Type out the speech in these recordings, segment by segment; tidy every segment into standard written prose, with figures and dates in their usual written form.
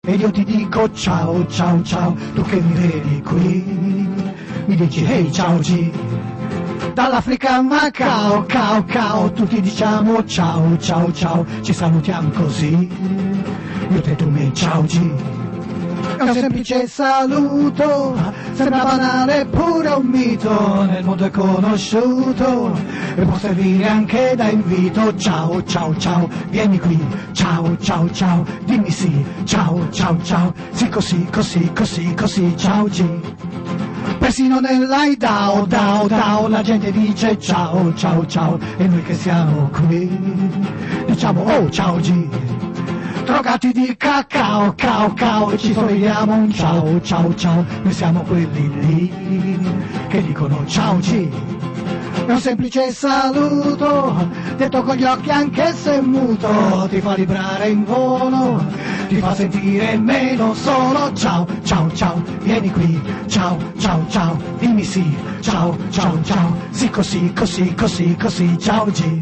ed io ti dico ciao ciao ciao, tu che mi vedi qui, mi dici hey ciao G. Dall'Africa a Macao, cao cao, tutti diciamo ciao ciao ciao, ci salutiamo così, io te tu mi ciao G. È un semplice saluto, sembra banale pure un mito, nel mondo è conosciuto e può servire anche da invito. Ciao ciao ciao, vieni qui, ciao ciao ciao, dimmi sì, ciao ciao ciao, sì così così così così, ciao G. Persino nell'Aidao, dao dao, la gente dice ciao ciao ciao, e noi che siamo qui diciamo oh ciao G. Drogati di cacao, cao cao, ci sorridiamo un ciao ciao ciao, noi siamo quelli lì che dicono ciao G. È un semplice saluto, detto con gli occhi anche se muto, ti fa vibrare in volo, ti fa sentire meno solo. Ciao ciao ciao, vieni qui, ciao ciao ciao, dimmi sì, ciao ciao ciao, sì così così così così, ciao G.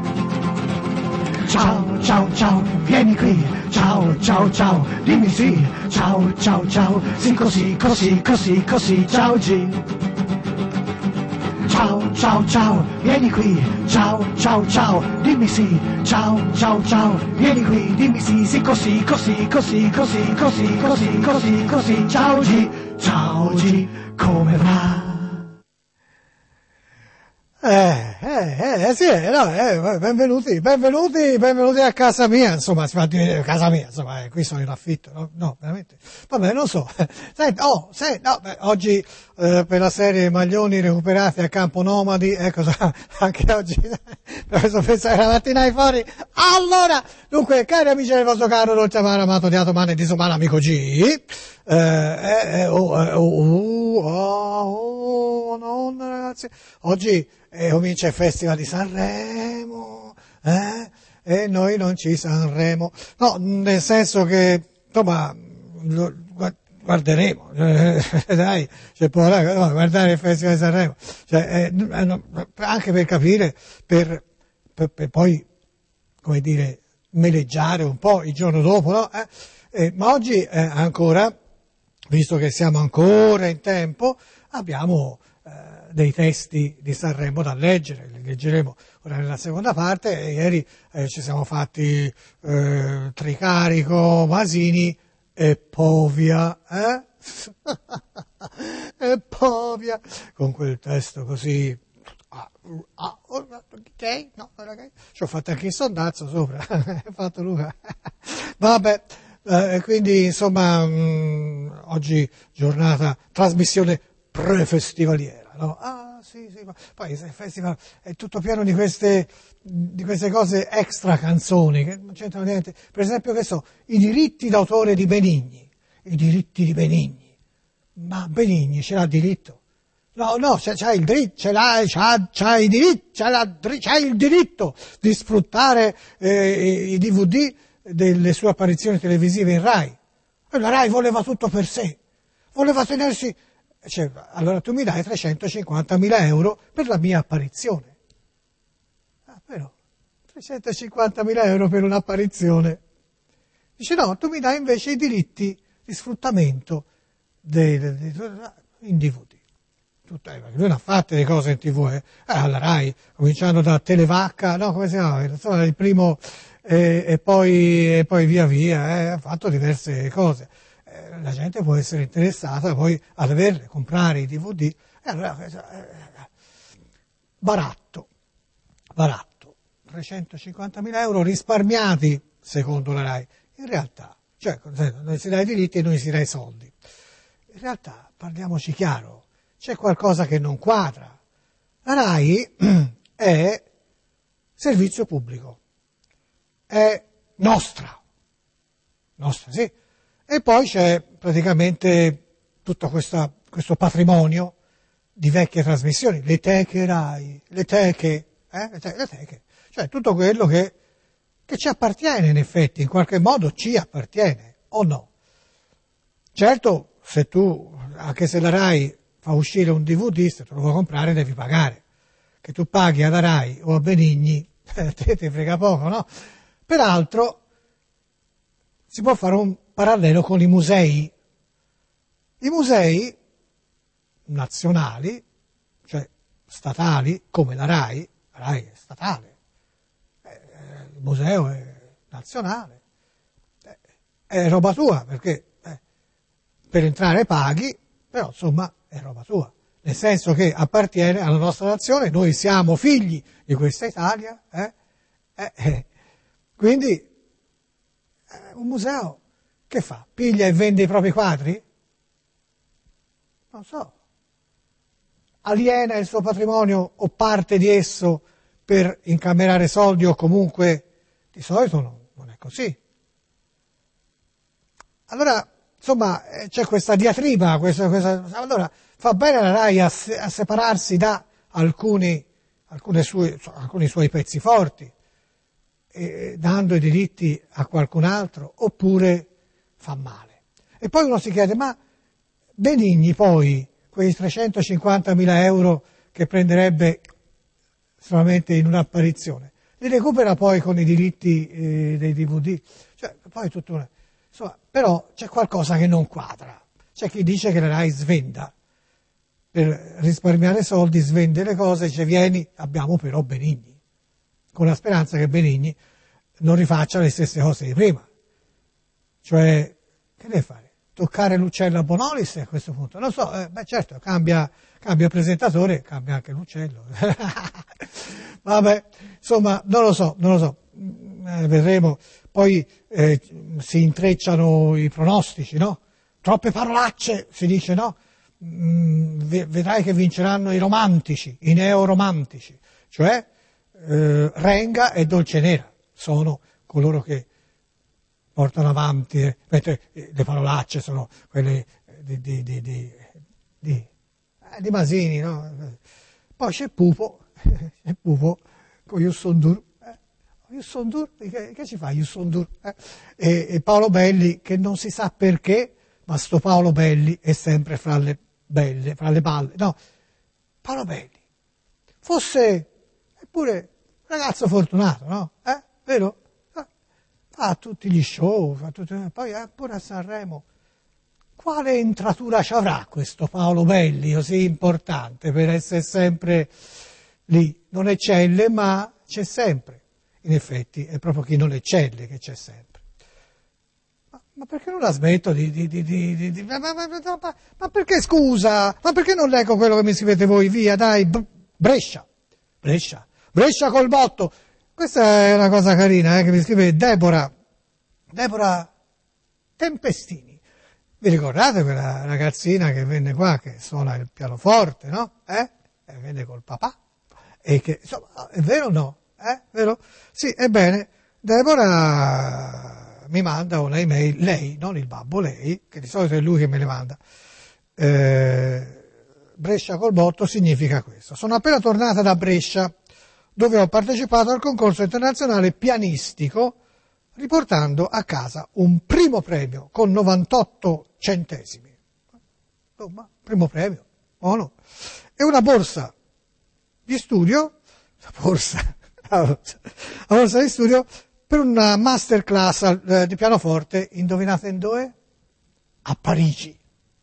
Ciao ciao ciao, vieni qui, ciao ciao ciao, dimmi sì, ciao ciao ciao, sì così così così così, ciao G. Ciao ciao ciao, vieni qui, ciao ciao ciao, dimmi sì, ciao ciao ciao, vieni qui, dimmi sì, sì così così così così così così così così, ciao G, come va? Sì, no, benvenuti a casa mia, insomma, si fa dire casa mia, insomma, qui sono in affitto, no, veramente, vabbè, non so, oggi, per la serie Maglioni recuperati a Campo Nomadi, ecco, anche oggi, dovete pensare la mattina ai fuori, allora, dunque, cari amici del vostro caro, dolce amaro, amato, odiato, mano e disumano amico G, no, ragazzi, oggi comincia il Festival di Sanremo, e noi non ci Sanremo, no, nel senso che, insomma, guarderemo, dai, c'è guardare il Festival di Sanremo, cioè, anche per capire, per poi, come dire, meleggiare un po' il giorno dopo, no? Ma oggi ancora, visto che siamo ancora in tempo, abbiamo dei testi di Sanremo da leggere, li leggeremo ora nella seconda parte, e ieri ci siamo fatti Tricarico, Masini e Povia, e Povia, con quel testo così, ok? No, ok? Ci ho fatto anche il sondazzo sopra, fatto Luca, vabbè, quindi insomma, oggi giornata, trasmissione pre-festivaliera. No? Sì, ma poi il festival è tutto pieno di queste cose extra canzoni che non c'entrano niente. Per esempio, che so, i diritti d'autore di Benigni, i diritti di Benigni. Ma Benigni ce l'ha diritto? No, c'ha il diritto, c'ha il diritto di sfruttare i DVD delle sue apparizioni televisive in Rai. E la Rai voleva tutto per sé, voleva tenersi. Cioè, allora tu mi dai 350.000 euro per la mia apparizione. Però 350.000 euro per un'apparizione. Dice no, tu mi dai invece i diritti di sfruttamento in DVD. Lui ne ha fatte le cose in TV, alla Rai, cominciando da Televacca, no, come si chiama? Insomma, il primo, e poi via via, ha fatto diverse cose. La gente può essere interessata poi ad averle, comprare i DVD, e allora baratto, 350.000 euro risparmiati secondo la Rai, in realtà, cioè non si dà i diritti e non si dà i soldi, in realtà, parliamoci chiaro, c'è qualcosa che non quadra. La Rai è servizio pubblico, è nostra sì. E poi c'è praticamente tutto questo patrimonio di vecchie trasmissioni, le teche Rai, le teche, cioè tutto quello che ci appartiene in effetti, in qualche modo ci appartiene, o no? Certo, se tu, anche se la Rai fa uscire un DVD, se te lo vuoi comprare devi pagare, che tu paghi alla Rai o a Benigni, te frega poco, no? Peraltro, si può fare un parallelo con i musei. I musei nazionali, cioè statali, come la RAI è statale, il museo è nazionale, è roba tua, perché per entrare paghi, però insomma è roba tua, nel senso che appartiene alla nostra nazione, noi siamo figli di questa Italia, quindi un museo che fa? Piglia e vende i propri quadri? Non so. Aliena il suo patrimonio o parte di esso per incamerare soldi o comunque di solito non è così. Allora, insomma, c'è questa diatriba, allora fa bene la RAI a separarsi da alcuni suoi pezzi forti, dando i diritti a qualcun altro, oppure fa male. E poi uno si chiede, ma Benigni poi, quei 350.000 euro che prenderebbe solamente in un'apparizione, li recupera poi con i diritti dei DVD, cioè poi tutto insomma, però c'è qualcosa che non quadra. C'è chi dice che la RAI svenda, per risparmiare soldi svende le cose, dice vieni, abbiamo però Benigni, con la speranza che Benigni non rifaccia le stesse cose di prima. Cioè, che deve fare? Toccare l'uccello a Bonolis a questo punto? Non so, certo, cambia presentatore, cambia anche l'uccello. Vabbè, insomma, non lo so, vedremo. Poi si intrecciano i pronostici, no? Troppe parolacce, si dice, no? Vedrai che vinceranno i romantici, i neoromantici, cioè Renga e Dolcenera sono coloro che portano avanti, mentre le parolacce sono quelle di Masini, no? Poi c'è Pupo con Yussondur. Yussondur, che ci fa Yussondur? E Paolo Belli, che non si sa perché, ma sto Paolo Belli è sempre fra le balle. No, Paolo Belli fosse eppure un ragazzo fortunato, no? Vero? Fa tutti gli show, poi pure a Sanremo. Quale entratura ci avrà questo Paolo Belli così importante per essere sempre lì? Non eccelle, ma c'è sempre. In effetti è proprio chi non eccelle che c'è sempre. Ma perché non la smetto ma perché scusa? Ma perché non leggo quello che mi scrivete voi? Via, dai, Brescia col botto. Questa è una cosa carina, che mi scrive Deborah Tempestini. Vi ricordate quella ragazzina che venne qua, che suona il pianoforte, no? E venne col papà. E che, insomma, è vero o no? Vero? Sì, ebbene, Deborah mi manda una email, lei, non il babbo, lei, che di solito è lui che me le manda. Brescia col botto significa questo. Sono appena tornata da Brescia, dove ho partecipato al concorso internazionale pianistico, riportando a casa un primo premio con 98 centesimi. Insomma, primo premio, buono. E una borsa di studio, la borsa di studio per una masterclass di pianoforte, indovinate in dove? A Parigi.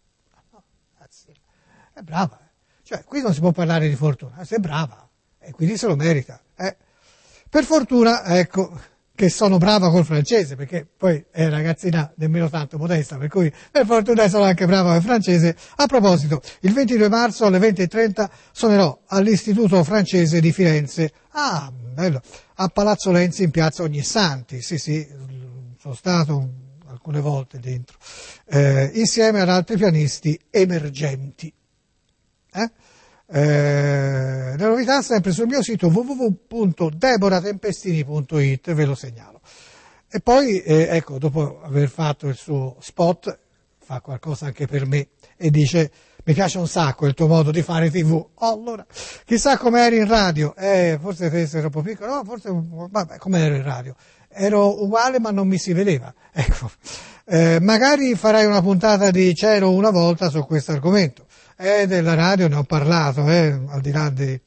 È brava. Cioè, qui non si può parlare di fortuna, sei brava. E quindi se lo merita. Per fortuna, ecco, che sono brava col francese, perché poi è ragazzina nemmeno tanto modesta, per cui per fortuna sono anche brava col francese. A proposito, il 22 marzo alle 20:30 suonerò all'Istituto Francese di Firenze. Ah, bello, a Palazzo Lenzi in piazza Ognissanti. Sì, sono stato alcune volte dentro, insieme ad altri pianisti emergenti. Le novità sempre sul mio sito www.deboratempestini.it, ve lo segnalo. E poi ecco, dopo aver fatto il suo spot, fa qualcosa anche per me e dice: mi piace un sacco il tuo modo di fare TV. Allora, chissà come eri in radio, forse te sei troppo piccolo, no, forse, vabbè, come ero in radio, ero uguale ma non mi si vedeva, ecco. Magari farai una puntata di Cielo una volta su questo argomento. della radio ne ho parlato, al di là di...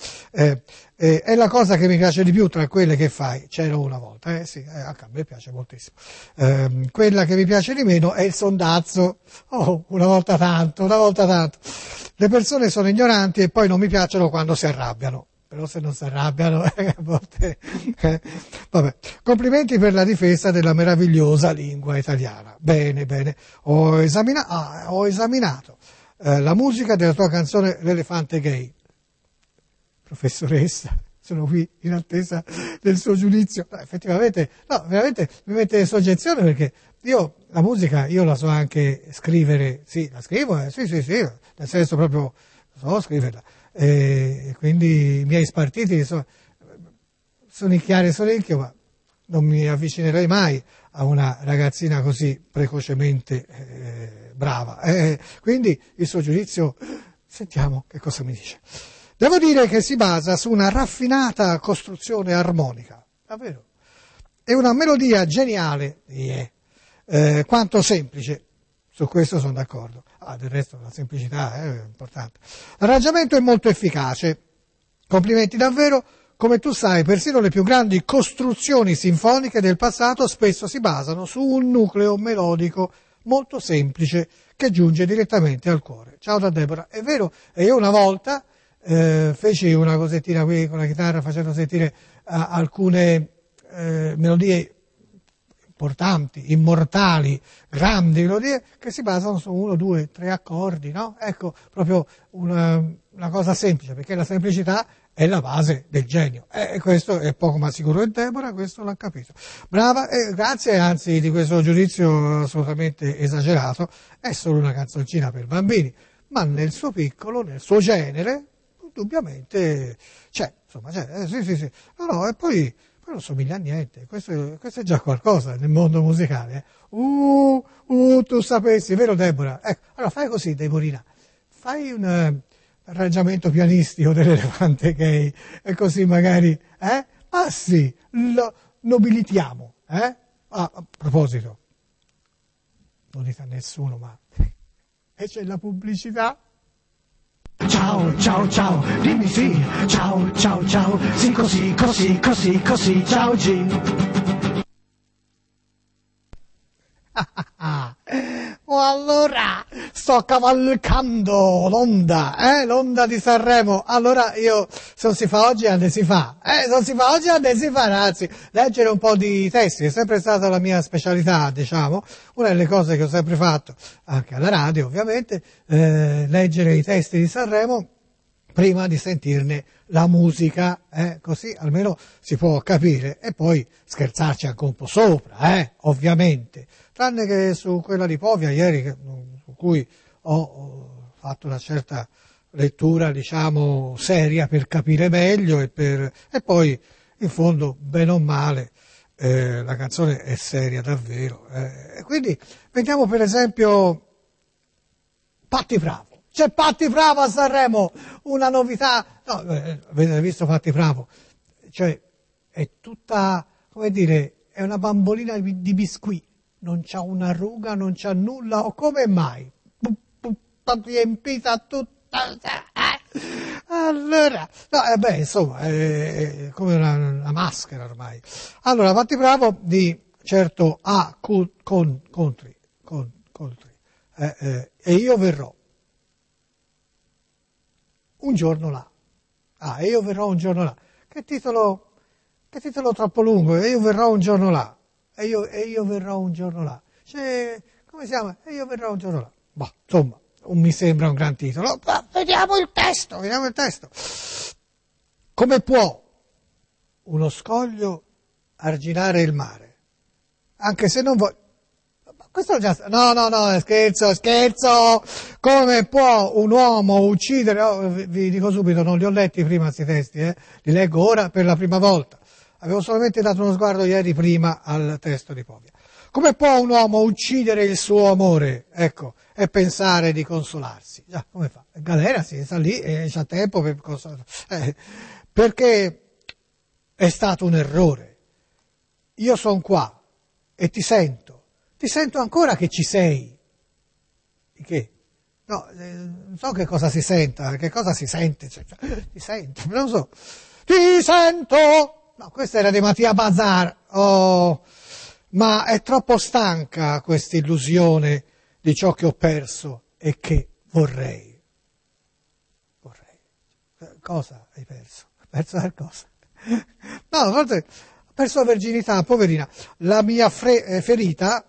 è la cosa che mi piace di più tra quelle che fai, c'era una volta, sì, anche a me piace moltissimo. Quella che mi piace di meno è il sondazzo, una volta tanto. Le persone sono ignoranti e poi non mi piacciono quando si arrabbiano. Però se non si arrabbiano, a volte... Vabbè. Complimenti per la difesa della meravigliosa lingua italiana. Bene. Ho esaminato la musica della tua canzone L'elefante gay. Professoressa, sono qui in attesa del suo giudizio. No, effettivamente, veramente mi mette in soggezione perché io la musica, io la so anche scrivere, sì, la scrivo, sì, nel senso proprio so scriverla. Quindi i miei spartiti sonicchiare sorecchio, ma non mi avvicinerei mai a una ragazzina così precocemente brava. Quindi il suo giudizio, sentiamo che cosa mi dice. Devo dire che si basa su una raffinata costruzione armonica, davvero. È una melodia geniale, quanto semplice. Su questo sono d'accordo. Del resto la semplicità è importante. L'arrangiamento è molto efficace. Complimenti davvero. Come tu sai, persino le più grandi costruzioni sinfoniche del passato spesso si basano su un nucleo melodico molto semplice che giunge direttamente al cuore. Ciao da Deborah. È vero, e io una volta feci una cosettina qui con la chitarra facendo sentire alcune melodie importanti, immortali, grandi melodie che si basano su 1, 2, 3 accordi, no? Ecco, proprio una cosa semplice, perché la semplicità è la base del genio. E questo è poco ma sicuro, e Deborah questo l'ha capito. Brava, grazie anzi di questo giudizio assolutamente esagerato. È solo una canzoncina per bambini, ma nel suo piccolo, nel suo genere, indubbiamente c'è, insomma, c'è, sì. No, e poi non somiglia a niente, questo è già qualcosa nel mondo musicale. Tu sapessi, vero Deborah? Ecco, allora fai così, Deborina, fai un arrangiamento pianistico dell'elefante gay e così magari, ah sì, lo nobilitiamo, a proposito, non dite a nessuno, ma e c'è la pubblicità. Ciao, dimmi sì, ciao, sì così, ciao G. Allora, sto cavalcando l'onda di Sanremo. Allora io, se non si fa oggi, ande si fa. Anzi, leggere un po' di testi è sempre stata la mia specialità, diciamo. Una delle cose che ho sempre fatto, anche alla radio ovviamente, leggere i testi di Sanremo prima di sentirne la musica, così almeno si può capire e poi scherzarci anche un po' sopra, ovviamente. Tranne che su quella di Povia ieri, su cui ho fatto una certa lettura, diciamo, seria per capire meglio e poi, in fondo, bene o male, la canzone è seria davvero. Quindi, vediamo per esempio Patti Bravo. C'è Patti Bravo a Sanremo, una novità. No, avete visto Patti Bravo? Cioè, è tutta, come dire, è una bambolina di biscuit. Non c'ha una ruga, non c'ha nulla, o come mai? Riempita tutta. Allora, no, insomma, è come una maschera ormai. Allora, Patti Bravo di certo Country, e io verrò un giorno là. E io verrò un giorno là. Che titolo troppo lungo, e io verrò un giorno là. E io verrò un giorno là. Cioè, come si chiama? E io verrò un giorno là. Bah, insomma, non mi sembra un gran titolo. Ma vediamo il testo. Come può uno scoglio arginare il mare? Anche se non vuoi... Questo già... No, scherzo! Come può un uomo uccidere... vi dico subito, non li ho letti prima questi testi, li leggo ora per la prima volta. Avevo solamente dato uno sguardo ieri prima al testo di Povia. Come può un uomo uccidere il suo amore, ecco, e pensare di consolarsi? Già, come fa? Galera, si sta lì e c'ha tempo per consolarsi. Perché è stato un errore. Io sono qua e ti sento ancora che ci sei. Di che? No, non so che cosa si senta, che cosa si sente, cioè, ti senti, non lo so. Ti sento! No, questa era di Mattia Bazar. Oh, ma è troppo stanca questa illusione di ciò che ho perso e che vorrei. Cosa hai perso? Perso qualcosa? No, forse ho perso la verginità, poverina. La mia ferita.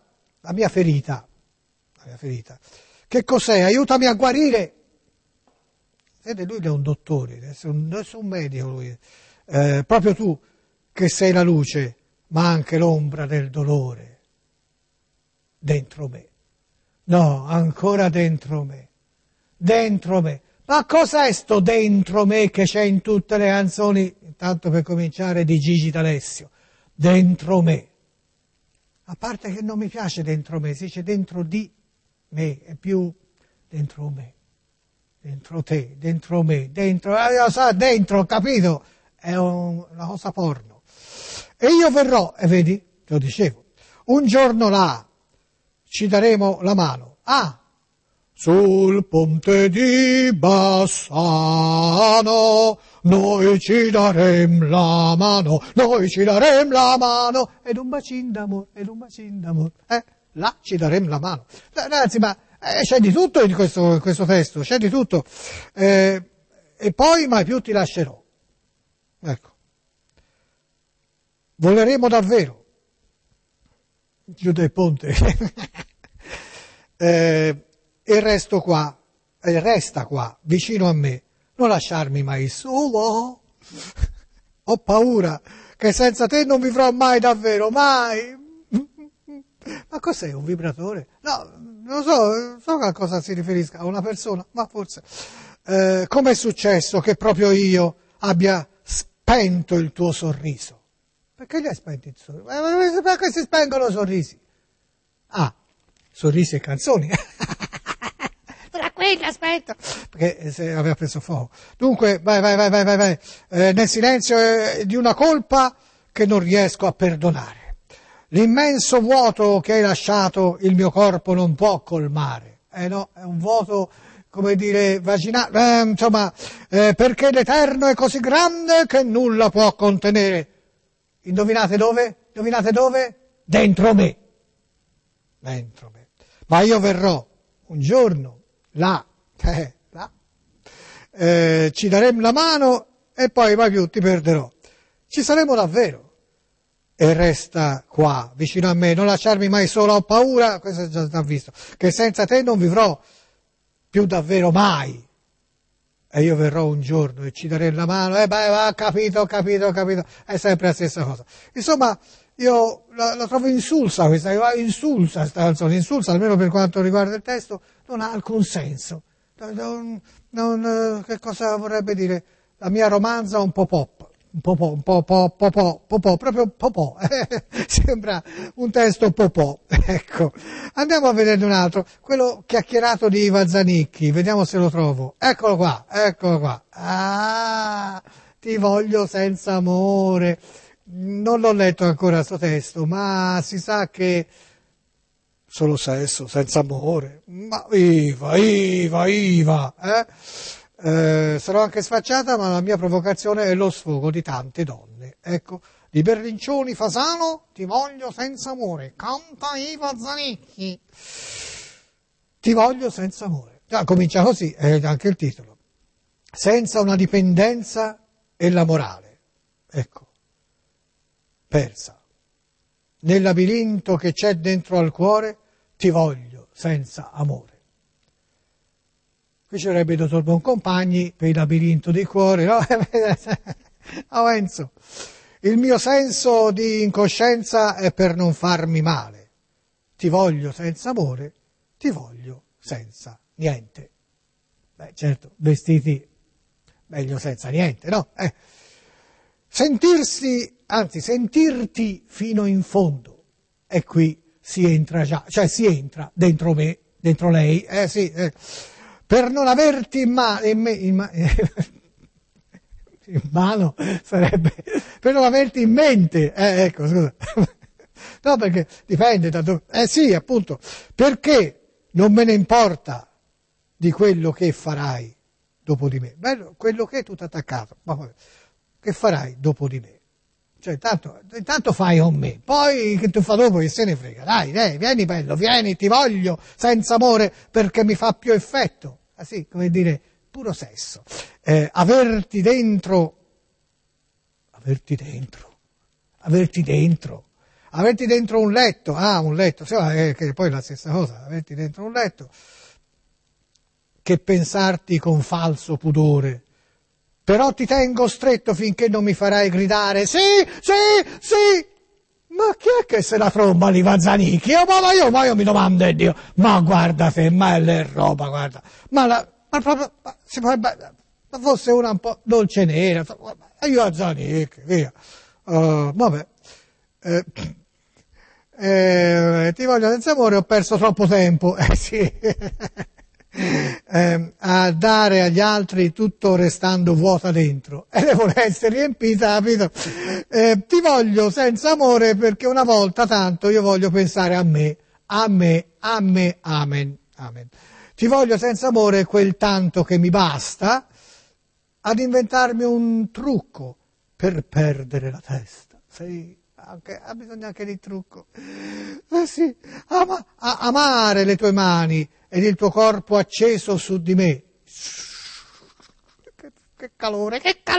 Che cos'è? Aiutami a guarire. Vede, lui è un dottore, è un medico lui. Proprio tu che sei la luce, ma anche l'ombra del dolore. Dentro me. No, ancora dentro me. Dentro me. Ma cos'è sto dentro me che c'è in tutte le canzoni, tanto per cominciare, di Gigi D'Alessio? Dentro me. A parte che non mi piace dentro me, si dice dentro di me, è più dentro me, dentro te, dentro me, dentro, dentro, ho capito? È una cosa porno. E io verrò, e vedi, te lo dicevo, un giorno là ci daremo la mano. Sul ponte di Bassano noi ci daremo la mano, ed un bacin d'amore, là ci daremo la mano. Ragazzi, ma c'è di tutto in questo testo, c'è di tutto. E poi mai più ti lascerò. Ecco. Voleremo davvero. Giù del ponte. E resta qua, vicino a me, non lasciarmi mai solo. Ho paura che senza te non vivrò mai davvero, mai. Ma cos'è un vibratore? No, non so a cosa si riferisca, a una persona, ma forse. Com'è successo che proprio io abbia spento il tuo sorriso? Perché gli hai spento il sorriso? Perché si spengono i sorrisi? Sorrisi e canzoni. Tranquillo, aspetta. Perché se aveva preso fuoco. Dunque, vai. Nel silenzio di una colpa che non riesco a perdonare. L'immenso vuoto che hai lasciato il mio corpo non può colmare. No, è un vuoto, come dire, vaginale, perché l'Eterno è così grande che nulla può contenere. Indovinate dove? Dentro me. Ma io verrò un giorno là, ci daremo la mano e poi mai più ti perderò. Ci saremo davvero. E resta qua, vicino a me, non lasciarmi mai solo, ho paura, questo è già visto, che senza te non vivrò più davvero mai. E io verrò un giorno e ci daremo la mano, capito, è sempre la stessa cosa. Insomma, io la trovo insulsa questa canzone, insulsa almeno per quanto riguarda il testo, non ha alcun senso. Che cosa vorrebbe dire? La mia romanza un po' pop, proprio popò, sembra un testo popò. Ecco, andiamo a vedere un altro, quello chiacchierato di Iva Zanicchi, vediamo se lo trovo. Eccolo qua. Ti voglio senza amore. Non l'ho letto ancora sto testo, ma si sa che solo sesso, senza amore. Ma Iva. Sarò anche sfacciata, ma la mia provocazione è lo sfogo di tante donne. Ecco, di Berlincioni Fasano, ti voglio senza amore. Canta Iva Zanicchi. Ti voglio senza amore. Comincia così, è anche il titolo. Senza una dipendenza e la morale. Ecco. Persa. Nel labirinto che c'è dentro al cuore, ti voglio senza amore. Qui ci avrebbe il dottor Boncompagni per il labirinto di cuore, no? Enzo. Il mio senso di incoscienza è per non farmi male. Ti voglio senza amore, ti voglio senza niente. Certo, vestiti meglio senza niente, no? Sentirti fino in fondo, e qui si entra già, cioè si entra dentro me, dentro lei, per non averti in mano sarebbe, per non averti in mente, ecco, scusa, no, perché dipende da dove, sì, appunto, perché non me ne importa di quello che farai dopo di me. Bello, quello che è tutto attaccato, ma vabbè, che farai dopo di me? Cioè, intanto fai con me, poi che tu fa dopo che se ne frega, dai, vieni bello, vieni, ti voglio, senza amore, perché mi fa più effetto. Ah sì, come dire, puro sesso. Averti dentro un letto, che poi è la stessa cosa, averti dentro un letto, che pensarti con falso pudore. Però ti tengo stretto finché non mi farai gridare sì. Ma chi è che se la tromba lì va Zanicchi? Ma io mi domando, Dio, ma guarda te, ma è le roba, guarda. Ma fosse una un po' dolce nera, io a Zanicchi, via. Vabbè. Ti voglio senza amore, ho perso troppo tempo. Sì. A dare agli altri tutto restando vuota dentro e devono essere riempita, capito? Ti voglio senza amore perché una volta tanto io voglio pensare a me, amen. Ti voglio senza amore quel tanto che mi basta ad inventarmi un trucco per perdere la testa. Sì, ha bisogno anche di trucco. Sì, amare le tue mani ed il tuo corpo acceso su di me. Che calore!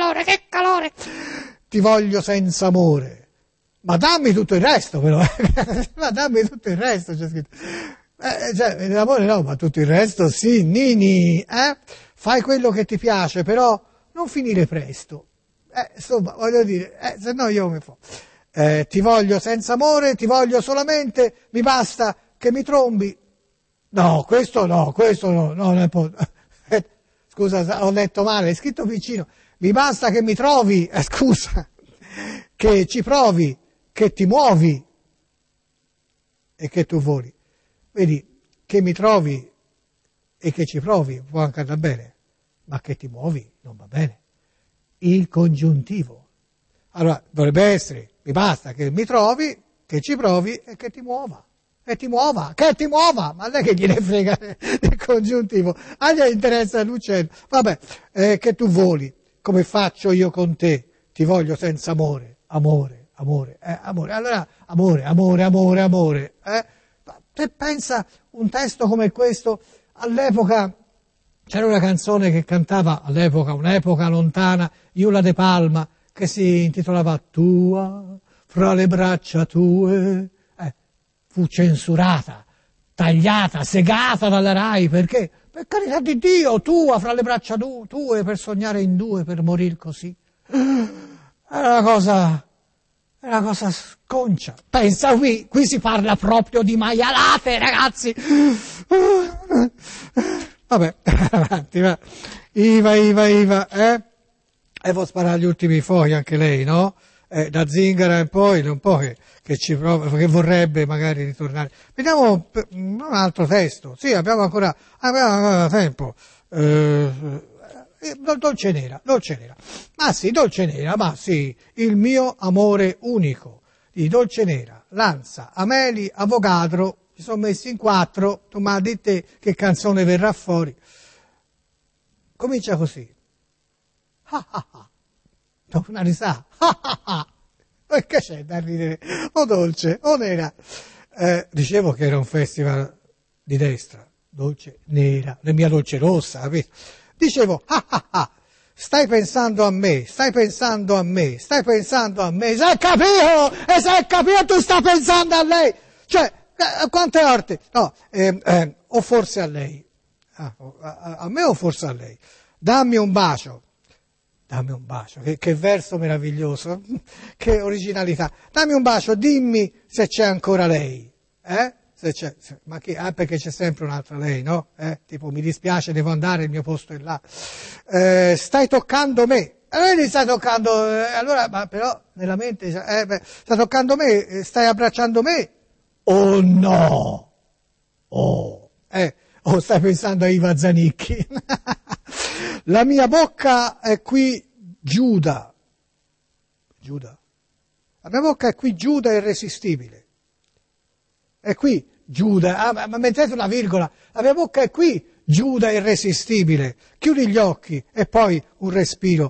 Ti voglio senza amore. Ma dammi tutto il resto, però. Ma dammi tutto il resto, c'è scritto. L'amore no, ma tutto il resto sì, Nini. Fai quello che ti piace, però non finire presto. Insomma, voglio dire, se no io mi fo. Ti voglio senza amore, ti voglio solamente, mi basta che mi trombi. No, questo no, non è scusa, ho letto male, è scritto vicino. Mi basta che mi trovi, scusa, che ci provi, che ti muovi e che tu voli. Vedi, che mi trovi e che ci provi può anche andare bene, ma che ti muovi non va bene. Il congiuntivo. Allora, dovrebbe essere, mi basta che mi trovi, che ci provi e che ti muova. Che ti muova, ma non è che gliene frega del congiuntivo, a gli interessa l'uccello. Vabbè, che tu voli, come faccio io con te, ti voglio senza amore. Allora, amore. Te pensa un testo come questo, all'epoca c'era una canzone che cantava, un'epoca lontana, Iula De Palma, che si intitolava Tua, fra le braccia tue. Fu censurata, tagliata, segata dalla RAI, perché? Per carità di Dio, tua, fra le braccia tue, per sognare in due, per morir così. Era una cosa sconcia. Pensa, qui si parla proprio di maialate, ragazzi. Vabbè, avanti, va. Iva, E può sparare gli ultimi fuochi anche lei, no? Da Zingara in poi, un po' che ci prova, che vorrebbe magari ritornare. Vediamo un altro testo. Sì, abbiamo ancora tempo. Dolce nera. Dolce nera, il mio amore unico. Di Dolce Nera, Lanza, Ameli, Avogadro, ci sono messi in 4, tu mi hai detto che canzone verrà fuori. Comincia così. Una risata. Che c'è da ridere? O dolce, o nera. Dicevo che era un festival di destra, Dolce Nera, la mia dolce rossa, capito? Dicevo, stai pensando a me, sai capito? E se hai capito tu stai pensando a lei. Cioè, quante volte? No, o forse a lei. A me o forse a lei. Dammi un bacio, che verso meraviglioso, che originalità. Dammi un bacio, dimmi se c'è ancora lei, ma che, perché c'è sempre un'altra lei, no? Tipo, mi dispiace, devo andare, il mio posto è là. Stai toccando me, vedi, stai toccando, allora, ma però nella mente, stai toccando me, stai abbracciando me, o no? O stai pensando a Iva Zanicchi? La mia bocca è qui Giuda. La mia bocca è qui Giuda irresistibile. È qui Giuda, ma mettete una virgola. La mia bocca è qui Giuda irresistibile, chiudi gli occhi e poi un respiro,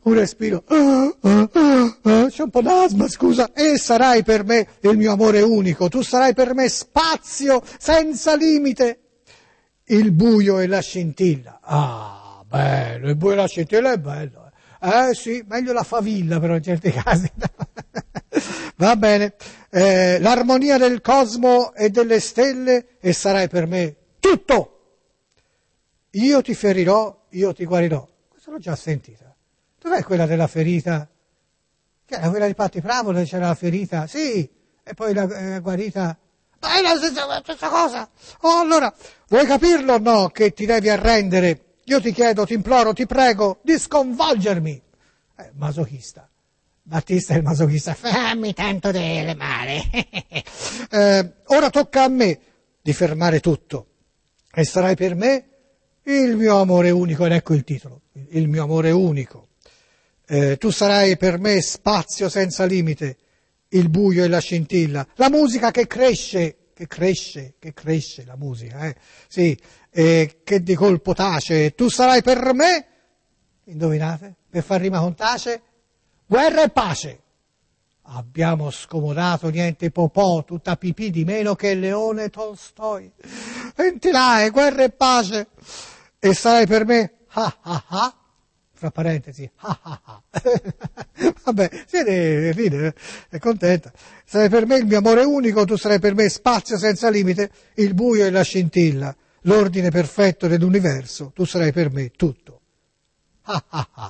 c'è un po' d'asma, scusa, e sarai per me il mio amore unico, tu sarai per me spazio senza limite, il buio e la scintilla. Ah, bello, il buio e la scintilla è bello. Sì, meglio la favilla però in certi casi. Va bene, l'armonia del cosmo e delle stelle e sarai per me tutto. Io ti ferirò, io ti guarirò. Questo l'ho già sentita. Dov'è quella della ferita? Che era quella di Patti Bravo, dove c'era la ferita? Sì, e poi la guarita. Ma è la stessa cosa. Oh, allora, vuoi capirlo o no che ti devi arrendere? Io ti chiedo, ti imploro, ti prego di sconvolgermi. Masochista. Battista è il masochista. Fammi tanto delle male. Ora tocca a me di fermare tutto. E sarai per me il mio amore unico. Ed ecco il titolo. Il mio amore unico. Tu sarai per me spazio senza limite. Il buio e la scintilla. La musica che cresce la musica. Sì. Che di colpo tace, tu sarai per me, indovinate, per far rima con tace, guerra e pace. Abbiamo scomodato niente popò, tutta pipì di meno che Leone Tolstoi. Senti là, guerra e pace. E sarai per me, fra parentesi, Vabbè, ride, è contenta. Sarai per me il mio amore unico, tu sarai per me spazio senza limite, il buio e la scintilla. L'ordine perfetto dell'universo, tu sarai per me tutto. Ma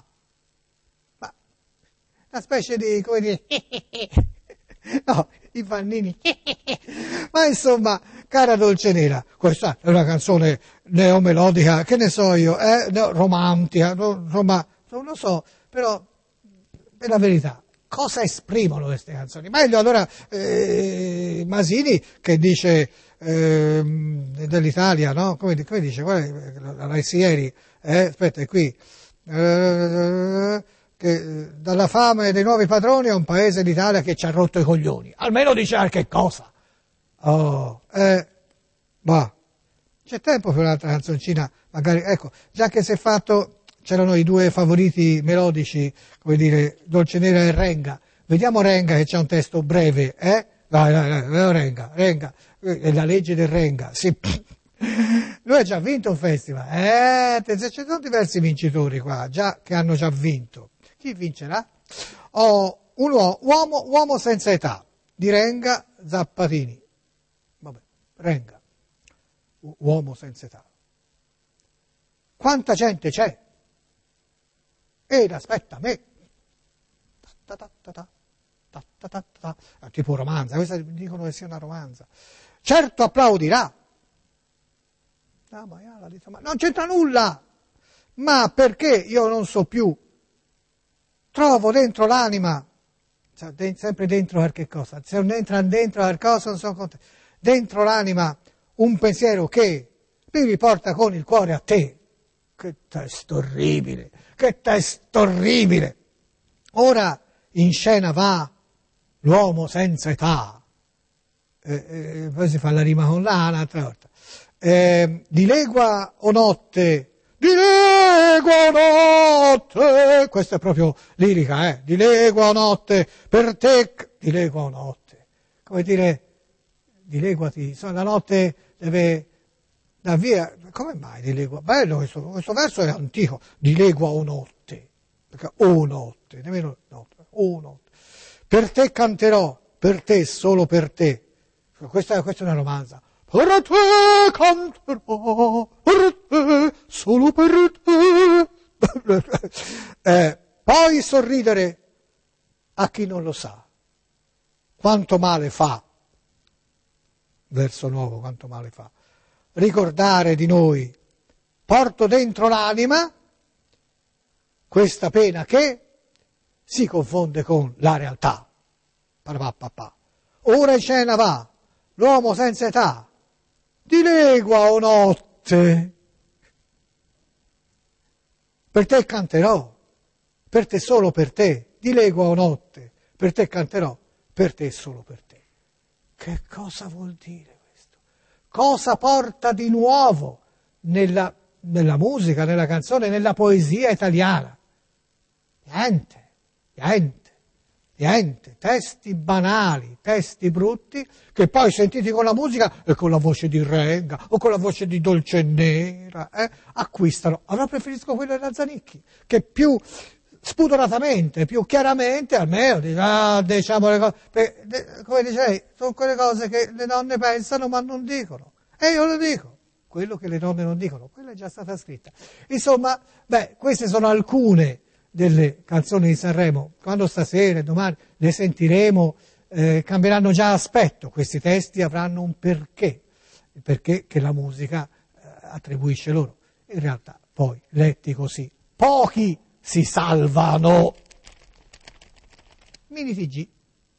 una specie di, come dire, no, i pannini. Ma insomma, cara Dolce Nera, questa è una canzone neomelodica, che ne so io, romantica, insomma, non lo so, però è la verità. Cosa esprimono queste canzoni? Meglio allora Masini che dice dell'Italia, no? Come dice? La lessi ieri, aspetta, è qui. Che dalla fame dei nuovi padroni è un paese d'Italia che ci ha rotto i coglioni. Almeno dice anche cosa. Ma c'è tempo per un'altra canzoncina, magari, ecco, già che si è fatto. C'erano i due favoriti melodici, come dire, Dolce Nera e Renga. Vediamo Renga che c'è un testo breve, Vai, Renga. È la legge del Renga. Sì. Lui ha già vinto un festival. Ci sono diversi vincitori qua, che hanno già vinto. Chi vincerà? Un uomo senza età, di Renga Zappatini. Vabbè, Renga, uomo senza età. Quanta gente c'è? Ed aspetta me. Tipo romanza, questa dicono che sia una romanza. Certo applaudirà. Ma non c'entra nulla. Ma perché io non so più? Trovo dentro l'anima, sempre dentro qualche cosa, se non entra dentro qualcosa non sono contento. Dentro l'anima un pensiero che mi riporta con il cuore a te. Che testo orribile, che testo orribile. Ora in scena va l'uomo senza età. Poi si fa la rima con un'altra volta. Di legua o notte, di legua o notte, questa è proprio lirica, di legua o notte, per te, di legua o notte. Come dire, dileguati, la notte deve da via, come mai di legua? Bello questo verso è antico, di legua o notte, perché o notte, nemmeno notte, o notte. Per te canterò, per te, solo per te. Questa è una romanza. Per te canterò, per te, solo per te. Poi sorridere a chi non lo sa. Quanto male fa, verso nuovo, quanto male fa. Ricordare di noi, porto dentro l'anima questa pena che si confonde con la realtà. Ora in scena va l'uomo senza età, di legua o notte. Per te canterò, per te solo per te, di legua o notte, per te canterò, per te solo per te. Che cosa vuol dire? Cosa porta di nuovo nella musica, nella canzone, nella poesia italiana. Niente, testi banali, testi brutti, che poi sentiti con la musica e con la voce di Renga o con la voce di Dolce Nera, acquistano. Allora preferisco quello della Zanicchi, che più spudoratamente, più chiaramente, almeno diciamo le cose, come dicevi, sono quelle cose che le donne pensano ma non dicono. E io lo dico. Quello che le donne non dicono, quella è già stata scritta. Insomma, queste sono alcune delle canzoni di Sanremo. Quando stasera e domani le sentiremo, cambieranno già aspetto. Questi testi avranno un perché, il perché che la musica attribuisce loro. In realtà, poi, letti così, pochi si salvano. Mini TG.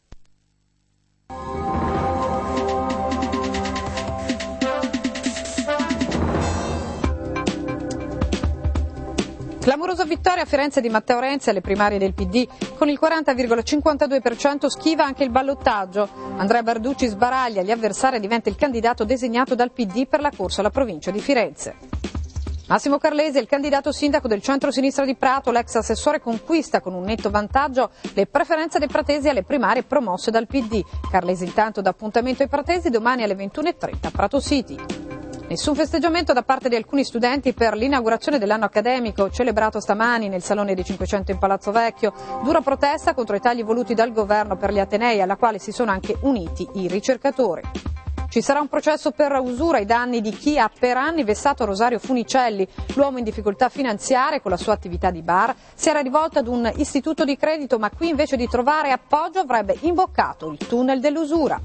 Clamorosa vittoria a Firenze di Matteo Renzi alle primarie del PD. Con il 40,52% schiva anche il ballottaggio. Andrea Barducci sbaraglia gli avversari e diventa il candidato designato dal PD per la corsa alla provincia di Firenze. Massimo Carlesi è il candidato sindaco del centro-sinistra di Prato. L'ex assessore conquista con un netto vantaggio le preferenze dei pratesi alle primarie promosse dal PD. Carlesi intanto dà appuntamento ai pratesi domani alle 21:30 a Prato City. Nessun festeggiamento da parte di alcuni studenti per l'inaugurazione dell'anno accademico celebrato stamani nel Salone dei 500 in Palazzo Vecchio. Dura protesta contro i tagli voluti dal governo per gli atenei, alla quale si sono anche uniti i ricercatori. Ci sarà un processo per usura ai danni di chi ha per anni vessato Rosario Funicelli. L'uomo in difficoltà finanziarie con la sua attività di bar si era rivolto ad un istituto di credito, ma qui invece di trovare appoggio avrebbe imboccato il tunnel dell'usura.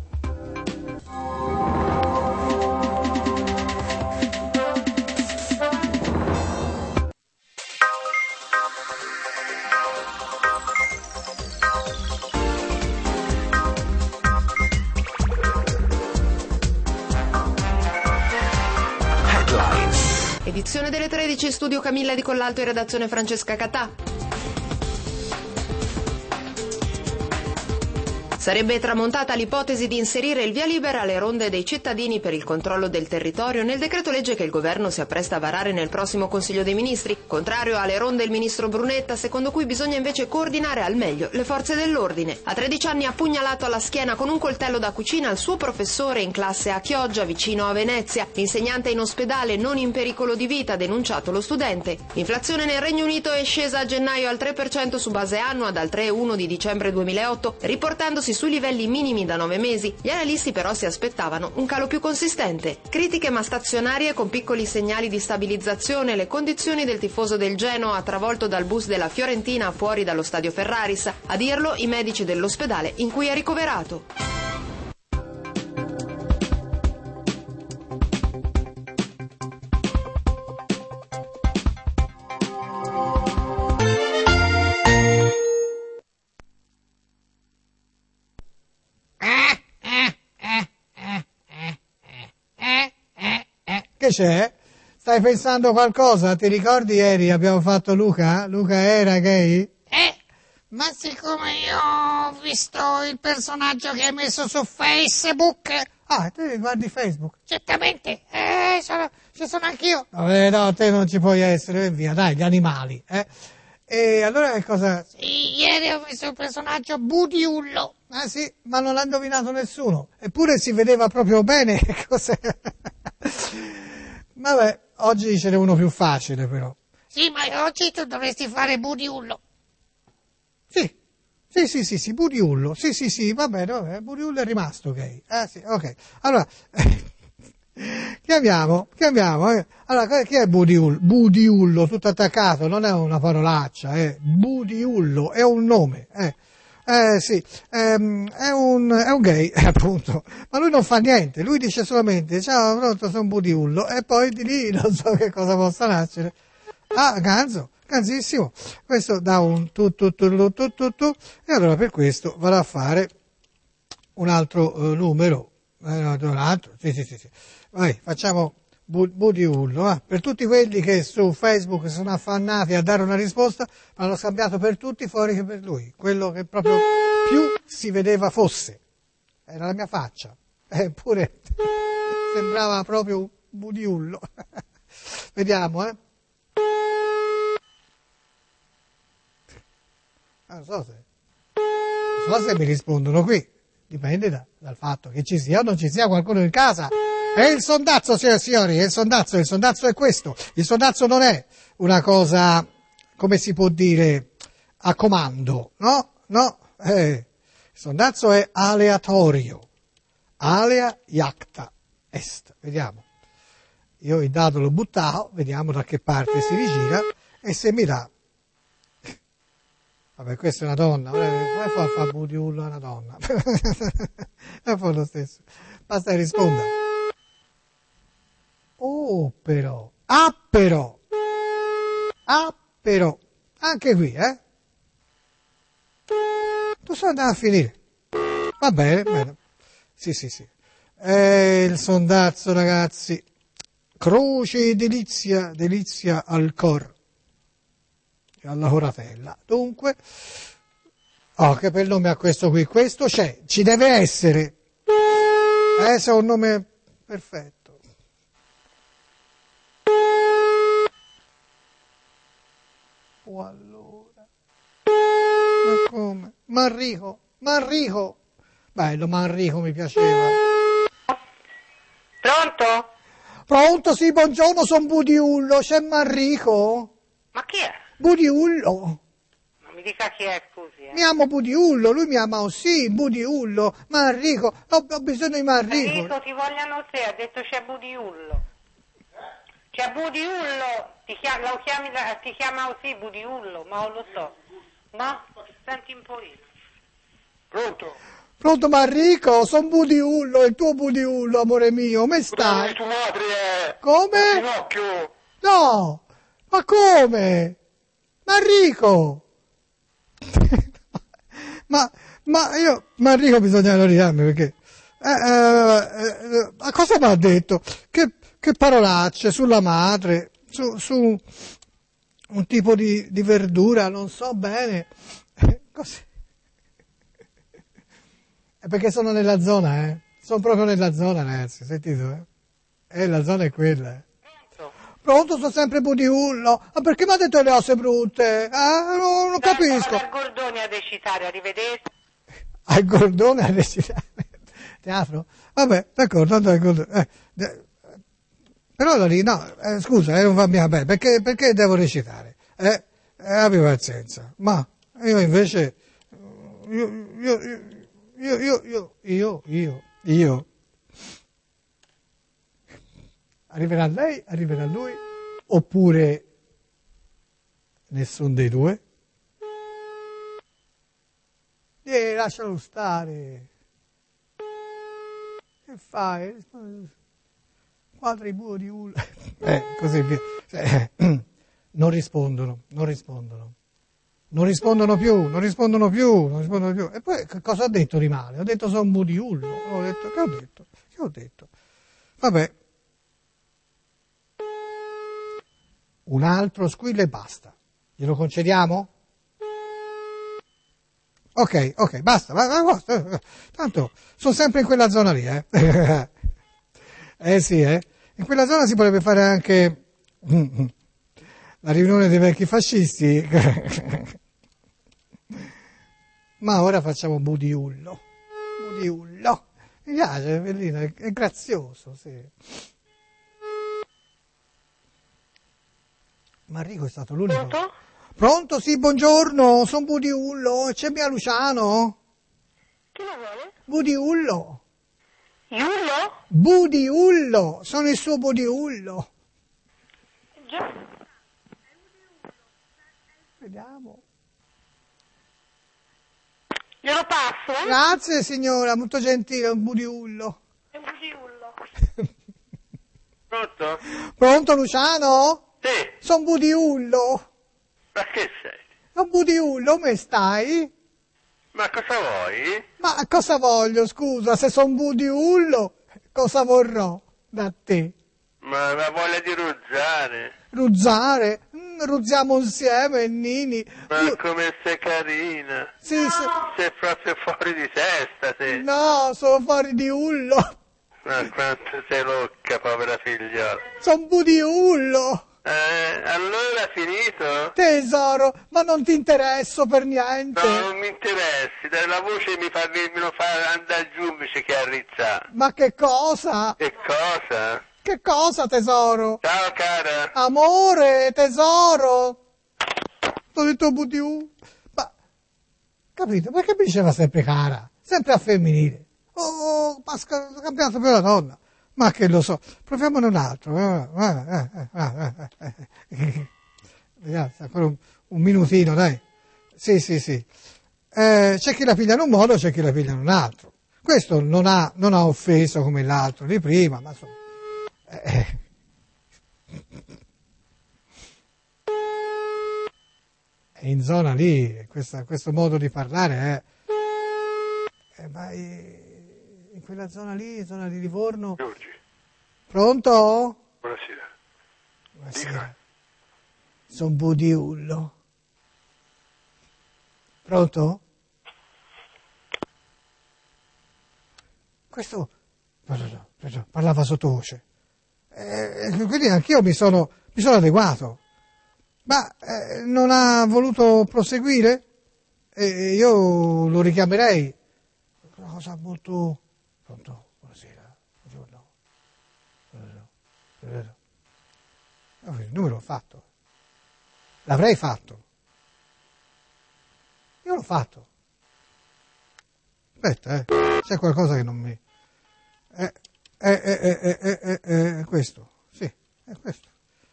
Edizione delle 13, studio Camilla Di Collalto e redazione Francesca Catà. Sarebbe tramontata l'ipotesi di inserire il via libera alle ronde dei cittadini per il controllo del territorio nel decreto legge che il governo si appresta a varare nel prossimo Consiglio dei Ministri. Contrario alle ronde il ministro Brunetta, secondo cui bisogna invece coordinare al meglio le forze dell'ordine. A 13 anni ha pugnalato alla schiena con un coltello da cucina il suo professore in classe a Chioggia, vicino a Venezia. L'insegnante in ospedale, non in pericolo di vita, ha denunciato lo studente. L'inflazione nel Regno Unito è scesa a gennaio al 3% su base annua dal 3,1 di dicembre 2008, riportandosi sui livelli minimi da 9 mesi. Gli analisti però si aspettavano un calo più consistente. Critiche ma stazionarie con piccoli segnali di stabilizzazione le condizioni del tifoso del Genoa travolto dal bus della Fiorentina fuori dallo stadio Ferraris. A dirlo i medici dell'ospedale in cui è ricoverato. Che c'è? Stai pensando qualcosa? Ti ricordi ieri abbiamo fatto Luca? Luca era gay? Ma siccome io ho visto il personaggio che hai messo su Facebook, Ah, te guardi Facebook? certamente, ci sono anch'io. No, te non ci puoi essere, via, dai, gli animali, E allora che cosa? Sì, ieri ho visto il personaggio Budiullo. Ah sì, ma non l'ha indovinato nessuno. Eppure si vedeva proprio bene che cos'è. Vabbè, oggi ce n'è uno più facile però. Sì, ma oggi tu dovresti fare Budiullo. Sì, Buriullo. Sì, va bene, Buriullo è rimasto gay. Sì, ok. Allora, chiamiamo. Allora, chi è Budiullo? Budiullo, tutto attaccato, non è una parolaccia, Budiullo, è un nome, sì, è un gay, appunto, ma lui non fa niente, lui dice solamente, ciao, pronto, sono Budiullo, e poi di lì non so che cosa possa nascere. Ganzissimo, questo dà un tu, e allora per questo vado a fare un altro numero, sì. Vai, facciamo Budiullo, per tutti quelli che su Facebook sono affannati a dare una risposta, ma l'hanno scambiato per tutti fuori che per lui, quello che proprio più si vedeva fosse, era la mia faccia, eppure sembrava proprio un Budiullo. Vediamo, Non so se mi rispondono qui. Dipende dal fatto che ci sia o non ci sia qualcuno in casa. E il sondazzo, signore e signori, il sondazzo è questo. Il sondazzo non è una cosa, come si può dire, a comando, no? Il sondazzo è aleatorio. Alea iacta est. Vediamo. Io il dado l'ho buttato, vediamo da che parte si rigira e se mi dà. Vabbè, questa è una donna, come fa a fare budiullo a una donna? È un lo stesso. Basta che risponda. Oh, però. Anche qui, Tu sai andare a finire. Va bene. Sì. Il sondazzo, ragazzi. Croce delizia al cor. Alla coratella. Dunque, che per nome ha questo qui. Questo c'è, ci deve essere. Se è un nome perfetto. O allora. Ma come? Manrico. Bello, Manrico mi piaceva. Pronto? Pronto, sì, buongiorno, sono Budiullo, c'è Manrico? Ma chi è? Budiullo. Non mi dica chi è, scusi. Mi chiamo Budiullo, lui mi chiama sì, Budiullo, Manrico, ho bisogno di Manrico. Manrico, ti vogliono te, ha detto c'è Budiullo. C'è Budiullo, ti chiama così Budiullo, ma non lo so. No? Senti un po' io. Pronto Manrico, sono Budiullo, il tuo Budiullo, amore mio, come stai? Tua madre è... Come? Pinocchio. No, ma come? Manrico! ma io, Manrico bisogna ridarmi perché... cosa mi ha detto? Che parolacce sulla madre, su un tipo di verdura, non so bene. Così. È perché sono nella zona, Sono proprio nella zona, ragazzi, sentite, la zona è quella, Pronto, sono sempre Budiullo. Ma perché mi ha detto le cose brutte? Non capisco. Al Gordone a recitare, arrivederci. Al Gordone a recitare? Teatro? Vabbè, d'accordo, andate al Gordone. Però lì, no, scusa, non va mica bene, perché devo recitare? Abbi pazienza. Ma io invece, io. Arriverà lei, arriverà lui, oppure nessun dei due? Lascialo stare. Che fai? Quadri di ulla. Così via. Non rispondono più. E poi cosa ho detto di male? Ho detto sono Budiullo. Che ho detto? Vabbè. Un altro squillo e basta. Glielo concediamo? Ok, basta. Tanto sono sempre in quella zona lì, sì, In quella zona si potrebbe fare anche la riunione dei vecchi fascisti. Ma ora facciamo Budiullo. Mi piace, è bellino, è grazioso, sì. Marrico è stato l'unico. Pronto? Sì, buongiorno, sono Budiullo, c'è mia Luciano? Chi lo vuole? Budiullo. Iullo? Budiullo, sono il suo Budiullo. Già. Vediamo. Glielo passo? Grazie signora, molto gentile, un Budiullo. È un Budiullo. Pronto? Pronto Luciano? Sì. Sono Budiullo. Ma che sei? Sono Budiullo, come stai? Ma cosa vuoi? Ma cosa voglio, scusa, se sono Budiullo, cosa vorrò da te? Ma voglia di ruzzare. Ruzzare? Ruzziamo insieme, Nini. Ma come sei carina. Sì, Sei proprio fuori di testa, te. No, sono fuori di ullo. Ma quanto sei locca, povera figliola. Son budiullo! Allora finito? Tesoro, ma non ti interesso per niente. No, non mi interessi, la voce mi lo fa andare giù invece che arrizzare. Ma che cosa? Che cosa? Che cosa, tesoro? Ciao cara. Amore, tesoro. T'ho detto budiù. Ma, capito, perché mi diceva sempre cara? Sempre a femminile. Oh, ma cambiato per la donna. Ma che lo so, proviamone un altro. Vediamo, ancora un minutino, dai. Sì. C'è chi la piglia in un modo, c'è chi la piglia in un altro. Questo non ha offeso come l'altro di prima, ma insomma. In zona lì, questo modo di parlare ma in quella zona lì, zona di Livorno. Giorgi. Pronto? Buonasera. Buonasera. Son budiullo. Pronto? Questo no, parlava sottovoce. Quindi anch'io mi sono adeguato. Ma non ha voluto proseguire? Io lo richiamerei. Una cosa molto... Pronto? Buonasera. Buongiorno. Il numero l'ho fatto. L'avrei fatto. Io l'ho fatto. Aspetta, c'è qualcosa che non mi... È questo. Sì, è questo.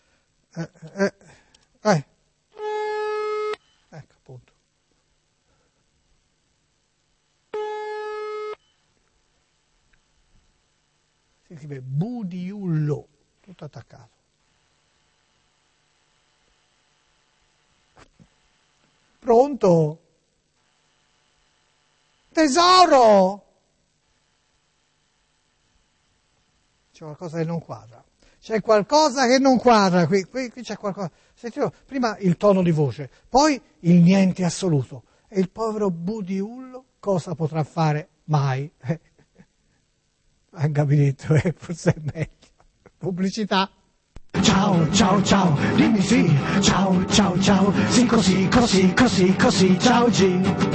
Ecco, appunto. Si scrive budiullo, tutto attaccato. Pronto? Tesoro! C'è qualcosa che non quadra. C'è qualcosa che non quadra, qui c'è qualcosa. Sentiamo, prima il tono di voce, poi il niente assoluto. E il povero budiullo cosa potrà fare mai? Un gabinetto, forse è meglio. Pubblicità. Ciao, dimmi sì. Ciao, sì così, ciao G.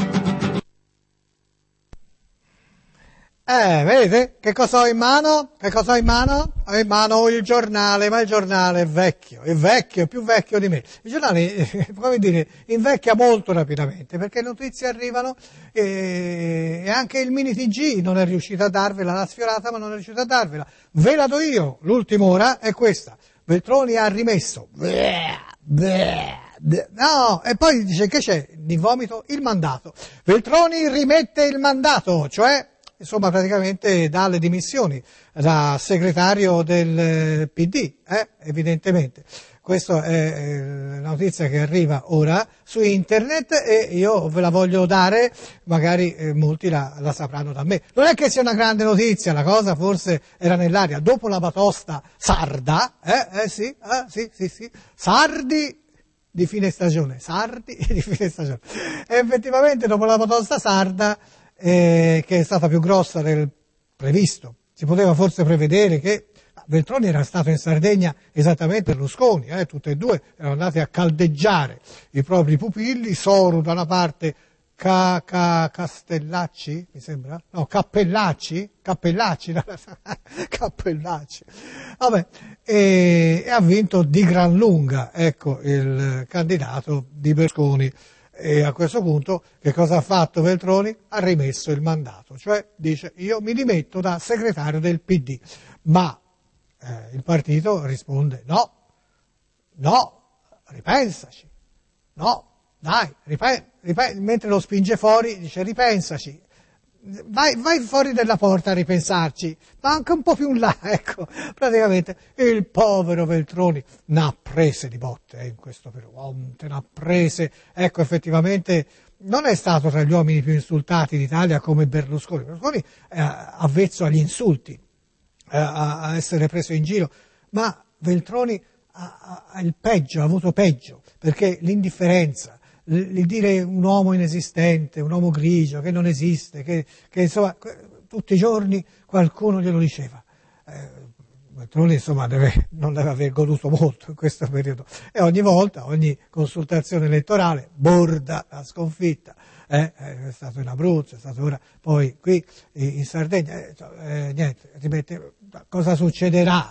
Vedete? Che cosa ho in mano? Ho in mano il giornale, ma il giornale è vecchio, è più vecchio di me. Il giornale, come dire, invecchia molto rapidamente, perché le notizie arrivano e anche il mini TG non è riuscito a darvela, l'ha sfiorata ma non è riuscito a darvela. Ve la do io, l'ultima ora è questa. Veltroni ha rimesso. No, e poi dice che c'è di vomito il mandato. Veltroni rimette il mandato, cioè... Insomma, praticamente dà le dimissioni da segretario del PD, evidentemente. Questa è la notizia che arriva ora su internet e io ve la voglio dare, magari molti la sapranno da me. Non è che sia una grande notizia, la cosa forse era nell'aria. Dopo la batosta sarda, sì, sardi di fine stagione, E effettivamente dopo la batosta sarda, che è stata più grossa del previsto. Si poteva forse prevedere che Veltroni era stato in Sardegna esattamente Berlusconi, tutte e due erano andati a caldeggiare i propri pupilli, Soru da una parte, Castellacci, mi sembra? No, Cappellacci, vabbè, e ha vinto di gran lunga, ecco, il candidato di Berlusconi. E a questo punto che cosa ha fatto Veltroni? Ha rimesso il mandato, cioè dice io mi dimetto da segretario del PD, ma il partito risponde no, ripensaci, mentre lo spinge fuori dice ripensaci, vai fuori dalla porta a ripensarci, ma anche un po' più in là, ecco, praticamente il povero Veltroni ne ha prese di botte in questo periodo, ne ha prese, ecco, effettivamente non è stato tra gli uomini più insultati d'Italia come Berlusconi. Berlusconi è avvezzo agli insulti, a essere preso in giro, ma Veltroni ha il peggio, ha avuto peggio, perché l'indifferenza, il dire un uomo inesistente, un uomo grigio, che non esiste, che insomma tutti i giorni qualcuno glielo diceva. Veltroni insomma non deve aver goduto molto in questo periodo, e ogni volta, ogni consultazione elettorale borda la sconfitta. È stato in Abruzzo, è stato ora poi qui in Sardegna, niente, cosa succederà?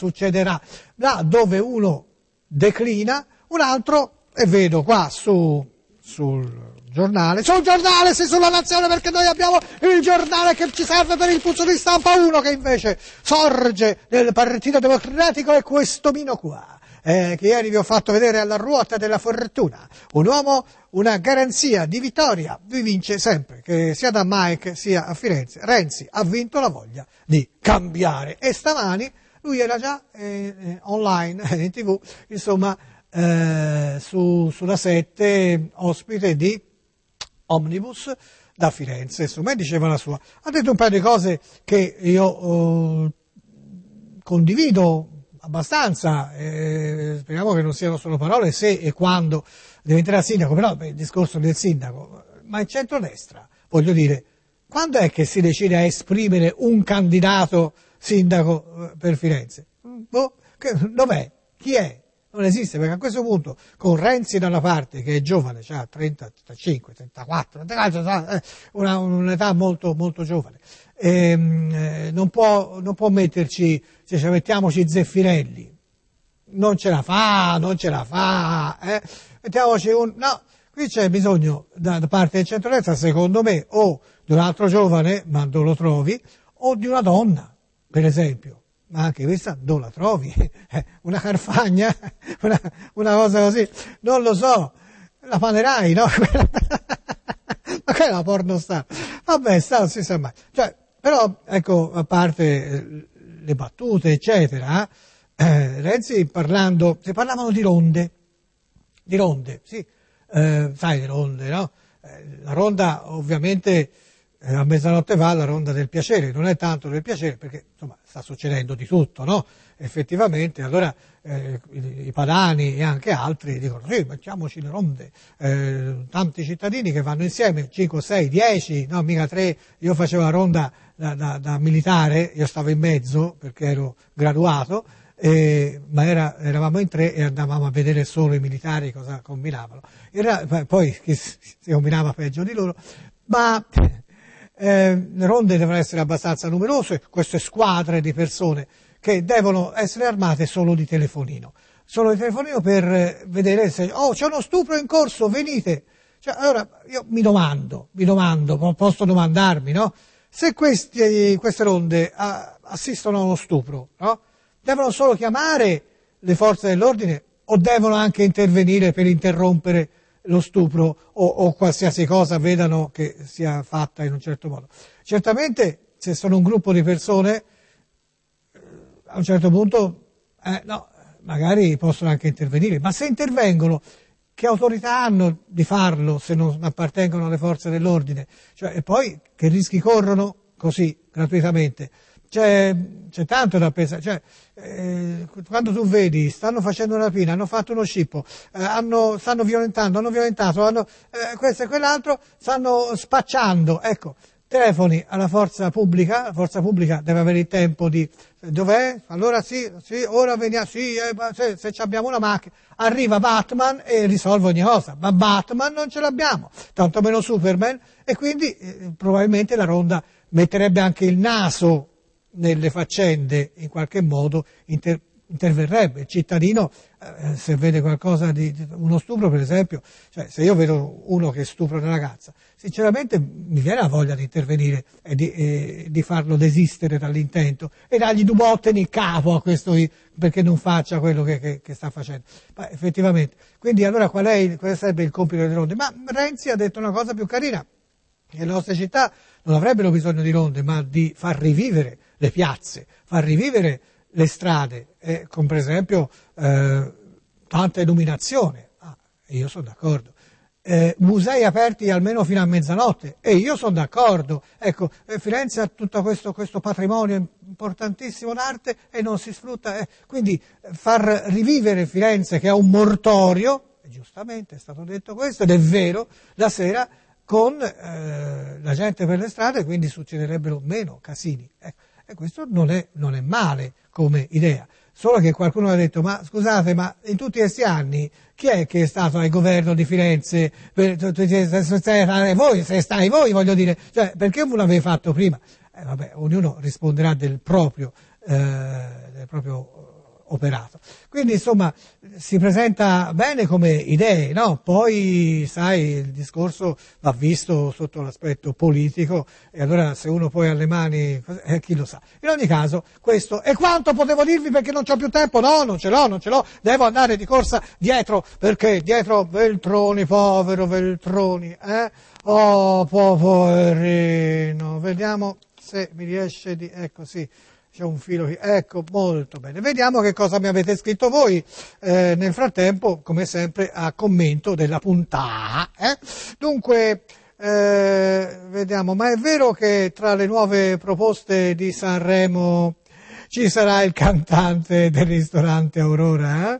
Là dove uno declina, un altro, e vedo qua sul giornale, sì, sulla Nazione, perché noi abbiamo il giornale che ci serve per il puzzo di stampa, uno che invece sorge nel Partito Democratico è questo Mino qua, che ieri vi ho fatto vedere alla ruota della fortuna, un uomo, una garanzia di vittoria, vi vince sempre, che sia da Mike sia a Firenze, Renzi ha vinto la voglia di cambiare, e stamani lui era già online, in TV, insomma, sulla 7, ospite di Omnibus da Firenze, insomma, e diceva la sua. Ha detto un paio di cose che io condivido abbastanza, speriamo che non siano solo parole, se e quando diventerà sindaco, però il discorso del sindaco, ma in centrodestra, voglio dire, quando è che si decide a esprimere un candidato sindaco per Firenze? Dov'è? Chi è? Non esiste, perché a questo punto, con Renzi da una parte, che è giovane, ha 35, 34, un'età molto, molto giovane, non può metterci, cioè mettiamoci Zeffirelli, non ce la fa, mettiamoci no, qui c'è bisogno da parte del centrodestra, secondo me, o di un altro giovane, ma non lo trovi, o di una donna, per esempio. Ma anche questa non la trovi, una Carfagna, una cosa così, non lo so, la Panerai, no? Ma che è la pornostar? Vabbè, non si sa mai. Cioè, però, ecco, a parte le battute, eccetera, Renzi se parlavano di ronde, sì, sai, le ronde, no? La ronda, ovviamente, a mezzanotte va la ronda del piacere, non è tanto del piacere perché insomma sta succedendo di tutto, no? Effettivamente, allora i padani e anche altri dicono sì, mettiamoci le ronde, tanti cittadini che vanno insieme, 5, 6, 10, no mica 3, io facevo la ronda da militare, io stavo in mezzo perché ero graduato, ma eravamo in 3 e andavamo a vedere solo i militari cosa combinavano, poi chi si combinava peggio di loro, ma le ronde devono essere abbastanza numerose, queste squadre di persone che devono essere armate solo di telefonino per vedere se c'è uno stupro in corso, venite. Cioè, allora io mi domando, posso domandarmi, no? Se queste ronde assistono a uno stupro, no? Devono solo chiamare le forze dell'ordine o devono anche intervenire per interrompere lo stupro o qualsiasi cosa vedano che sia fatta in un certo modo? Certamente se sono un gruppo di persone a un certo punto no, magari possono anche intervenire, ma se intervengono, che autorità hanno di farlo se non appartengono alle forze dell'ordine? Cioè, e poi che rischi corrono così gratuitamente? C'è tanto da pensare, cioè, quando tu vedi, stanno facendo una rapina, hanno fatto uno scippo, stanno violentato, questo e quell'altro, stanno spacciando, ecco, telefoni alla forza pubblica, la forza pubblica deve avere il tempo di, dov'è? Allora sì, ora veniamo, se abbiamo una macchina, arriva Batman e risolve ogni cosa, ma Batman non ce l'abbiamo, tanto meno Superman, e quindi probabilmente la ronda metterebbe anche il naso nelle faccende, in qualche modo interverrebbe. Il cittadino, se vede qualcosa di uno stupro, per esempio, cioè se io vedo uno che stupra una ragazza, sinceramente mi viene la voglia di intervenire e di farlo desistere dall'intento e dargli due botte nel capo a questo perché non faccia quello che sta facendo. Ma effettivamente, quindi allora qual sarebbe il compito delle ronde? Ma Renzi ha detto una cosa più carina, che le nostre città non avrebbero bisogno di ronde, ma di far rivivere le piazze, far rivivere le strade, con per esempio tanta illuminazione. Io sono d'accordo. Musei aperti almeno fino a mezzanotte, e io sono d'accordo. Ecco, Firenze ha tutto questo patrimonio importantissimo d'arte e non si sfrutta. Quindi far rivivere Firenze, che è un mortorio, e giustamente è stato detto questo, ed è vero, la sera, con la gente per le strade, quindi succederebbero meno casini. E questo non è male come idea. Solo che qualcuno ha detto, ma scusate, ma in tutti questi anni chi è che è stato al governo di Firenze? Voi voglio dire, cioè, perché non l'avete fatto prima? Vabbè, ognuno risponderà del proprio operato. Quindi insomma si presenta bene come idee, no? Poi sai, il discorso va visto sotto l'aspetto politico e allora se uno poi ha le mani, chi lo sa. In ogni caso questo è quanto potevo dirvi, perché non c'ho più tempo, no, non ce l'ho, devo andare di corsa dietro, perché dietro Veltroni, povero Veltroni, oh poverino, vediamo se mi riesce di, ecco sì, c'è un filo qui, ecco, molto bene. Vediamo che cosa mi avete scritto voi, nel frattempo, come sempre, a commento della puntata. Dunque, vediamo, ma è vero che tra le nuove proposte di Sanremo ci sarà il cantante del ristorante Aurora?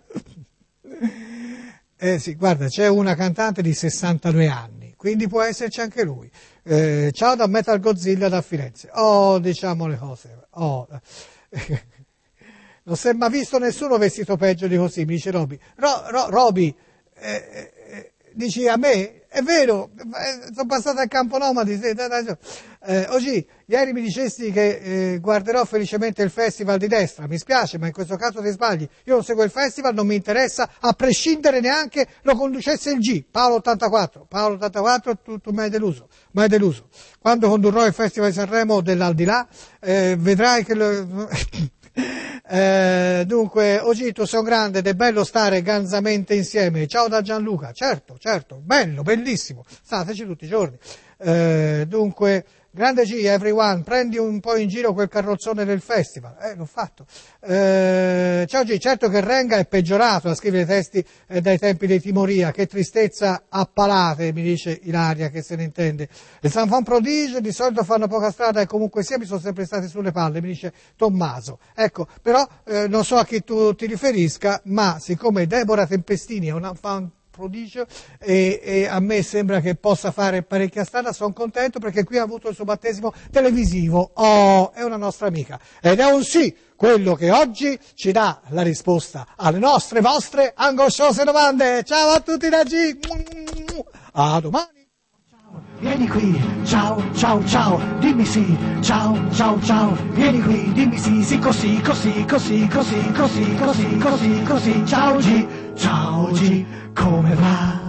Sì, guarda, c'è una cantante di 62 anni, quindi può esserci anche lui. Ciao da Metal Godzilla da Firenze. Oh, diciamo le cose. Oh. Non si è mai visto nessuno vestito peggio di così, mi dice Roby. Roby, dici a me? È vero, sono passato al campo nomadi. Oggi, ieri mi dicesti che guarderò felicemente il festival di destra. Mi spiace, ma in questo caso ti sbagli. Io non seguo il festival, non mi interessa, a prescindere neanche lo conducesse il G. Paolo 84, tu mi hai deluso. Quando condurrò il festival di Sanremo dell'Aldilà, vedrai che dunque, oggi tu sei un grande ed è bello stare ganzamente insieme. Ciao da Gianluca. Certo, bello, bellissimo. Stateci tutti i giorni. Dunque, grande G, everyone, prendi un po' in giro quel carrozzone del festival. L'ho fatto. Ciao G, certo che Renga è peggiorato a scrivere testi dai tempi dei Timoria. Che tristezza a palate, mi dice Ilaria, che se ne intende. Le Sanfon Prodige di solito fanno poca strada e comunque sia mi sono sempre stati sulle palle, mi dice Tommaso. Ecco, però non so a chi tu ti riferisca, ma siccome Deborah Tempestini è una fan prodigio e a me sembra che possa fare parecchia strada, sono contento perché qui ha avuto il suo battesimo televisivo. Oh, è una nostra amica ed è un sì quello che oggi ci dà la risposta alle vostre angosciose domande. Ciao a tutti da G, a domani. Vieni qui, ciao, dimmi sì, ciao, vieni qui, dimmi sì, così, ciao G, come va?